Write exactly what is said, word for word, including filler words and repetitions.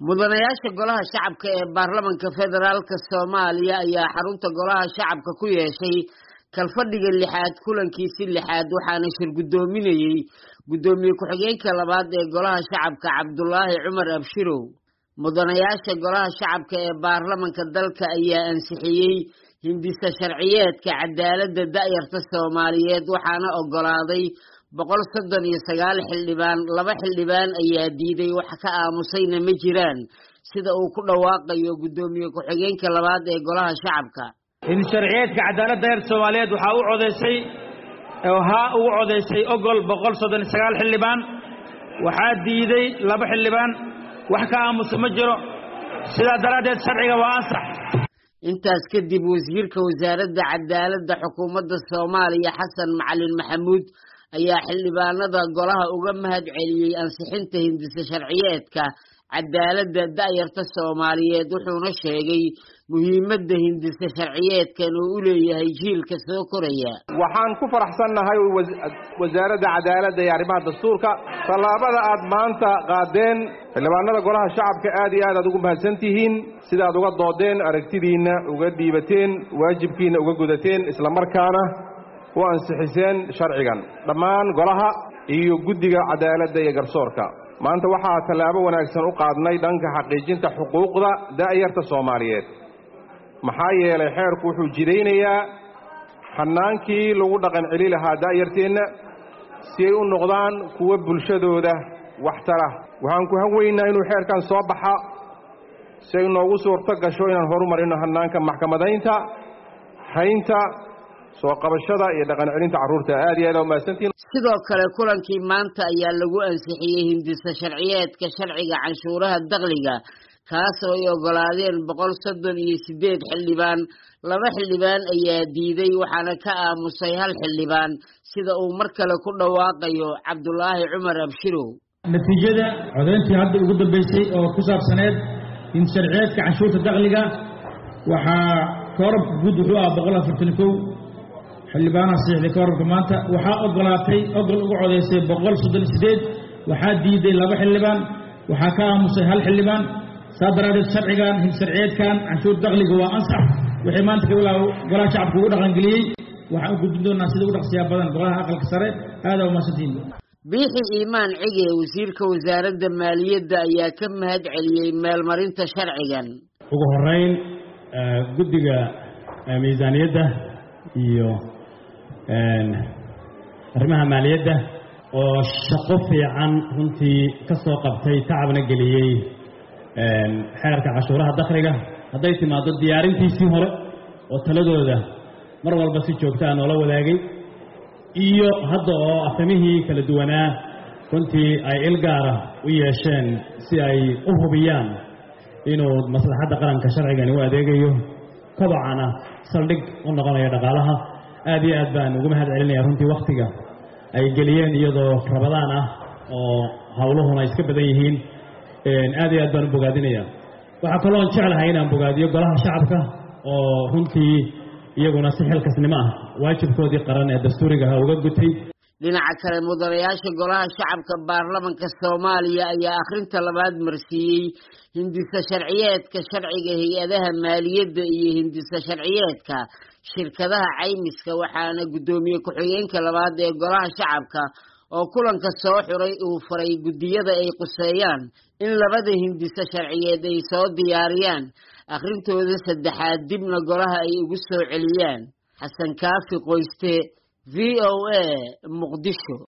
mudanayaasha golaha shacabka ee baarlamaanka federaalka Soomaaliya ayaa xarunta golaha shacabka ku yeeshay kalfadhiga lixaad kulankiisii lixaad waxaana shir gudoominayay gudoomiye ku-xigeenka labaad ee golaha shacabka Cabdullaahi Cumar Abshirow. mudanayaasha golaha shacabka ee baarlamaanka dalka ayaa ansixiyay hindisa sharciyeedka cadaaladda da'yarta Soomaaliyeed waxaana ogolaaday boqol soddon iyo sagaal xildhibaan. laba xildhibaan ayaa diiday wax ka aamusayna ma jiraan sida uu ku dhawaaqayo gudoomiye ku-xigeenka labaad ee golaha shacabka. in sharciyeedka cadaaladda da'yarta Soomaaliyeed waxa uu codeysay oo ha uu codeysay ogol boqol soddon iyo sagaal xildhibaan, waxaa diiday laba xildhibaan, wax ka aamus ma jiro, sida daraadeed sharciga waa ansax. intaas kadib wasiirka wasaaradda cadaaladda xukuumadda Soomaaliya Xasan Macalin Maxamuud ayaa xildhibaanada golaha uga mahad celiyay ansixinta hindisa sharciyeedka cadaaladda da'yarta Soomaaliyeed wuxuuna sheegay muhiimadda hindisa sharciyeedkan uu u leeyahay jiilka soo koraya. waxaan ku faraxsanahay wasaaradda cadaaladda iyo arrimaha dastuurka talaabada aad maanta qaadeen xildhibaanada golaha shacabka aad iyo aad aad ugu mahadsantihiin sida aad uga doodeen aragtidiina uga dhiibateen waajibkiina uga gudateen isla markaana u ansixiseen sharcigan dhammaan golaha iyo guddiga cadaaladda iyo garsoorka. maanta waxaa tallaabo wanaagsan u qaadnay dhanka xaqiijinta xuquuqda da'yarta Soomaaliyeed maxaa yeelay xeerku wuxuu jidaynayaa xannaankii lagu dhaqan celi lahaa da'yarteenna si ay u noqdaan kuwa bulshadooda waxtara. waxaan ku hanweynaa inuu xeerkan soo baxa si ay noogu suurto gasho inaan horumarino hannaanka maxkamadaynta, haynta, soo qabashada iyo dhaqan celinta carruurta. aad iyo aad u mahadsantiin. sidoo kale kulankii maanta ayaa lagu ansixiyay hindisa sharciyeedka sharciga canshuuraha dakhliga kaas oo ay ogolaadeen boqol soddon iyo sideed xildhibaan. laba xildhibaan ayaa diiday waxaana ka aamusay hal xildhibaan sida uu mar kale ku dhawaaqayo Cabdullaahi Cumar Abshirow. natiijada codeyntii hadda ugu dambeysay oo ku saabsaneed in sharciyeedka canshuurta dakhliga waxaa koorabka guud wuxuu ah boqol afartan iyo kow xildhibaanaha saxiixday koorabka maanta waxaa ogolaatay ogol ugu codeysay boqol soddon iyo sideed, waxaa diiday laba xildhibaan, waxaa ka aamusay hal xildhibaan. saa daraadeed sharcigan sharciyeedkan canshuur dakhliga waa ansax. wixii maanta ka bilaabo golaha shacabka ugu dhaqangeliyey waxaan u gudbin doonaa sida ugu dhaqsiyaa badan golaha aqalka sare. aada u mahadsantihiin. biixi iimaan cige wasiirka wasaaradda maaliyadda ayaa ka mahad celiyey meelmarinta sharcigan. ugu horeyn guddiga miisaaniyadda iyo arrimaha maaliyadda oo shaqo fiican runtii ka soo qabtay tacabna geliyey xeerka cashuuraha dakhliga hadday timaado diyaarintiisii hore oo taladooda mar walba si joogtaa noola wadaagay iyo hadda oo afhamihii kala duwanaa runtii ay il gaara u yeesheen si ay u hubiyaan inuu maslaxadda qaranka sharcigani u adeegayo kobacana saldhig u noqonayo dhaqaalaha. aad iyo aad baan ugu mahad celinaya runtii wakhtiga ay geliyeen iyadoo rabadaan ah oo howluhuna iska badan yihiin. aad iyo aad baan u bogaadinaya. waxaa kaloo jeclahay inaan bogaadiyo golaha shacabka oo runtii iyaguna si xilkasnimo ah waajibkoodii qaran ee dastuuriga ah uga gutay. dhinaca kale mudanayaasha golaha shacabka baarlamaanka Soomaaliya ayaa akhrinta labaad marsiiyey hindisa sharciyeedka sharciga hay-adaha maaliyadda iyo hindisa sharciyeedka shirkadaha caymiska waxaana gudoomiye ku-xigeenka labaad ee golaha shacabka oo kulanka soo xiray uu faray guddiyada ay quseeyaan in labada hindisa sharciyeed ay soo diyaariyaan akhrintooda saddexaad dibna golaha ay ugu soo celiyaan. xasan kaafi qoyste, V O A, Muqdisho.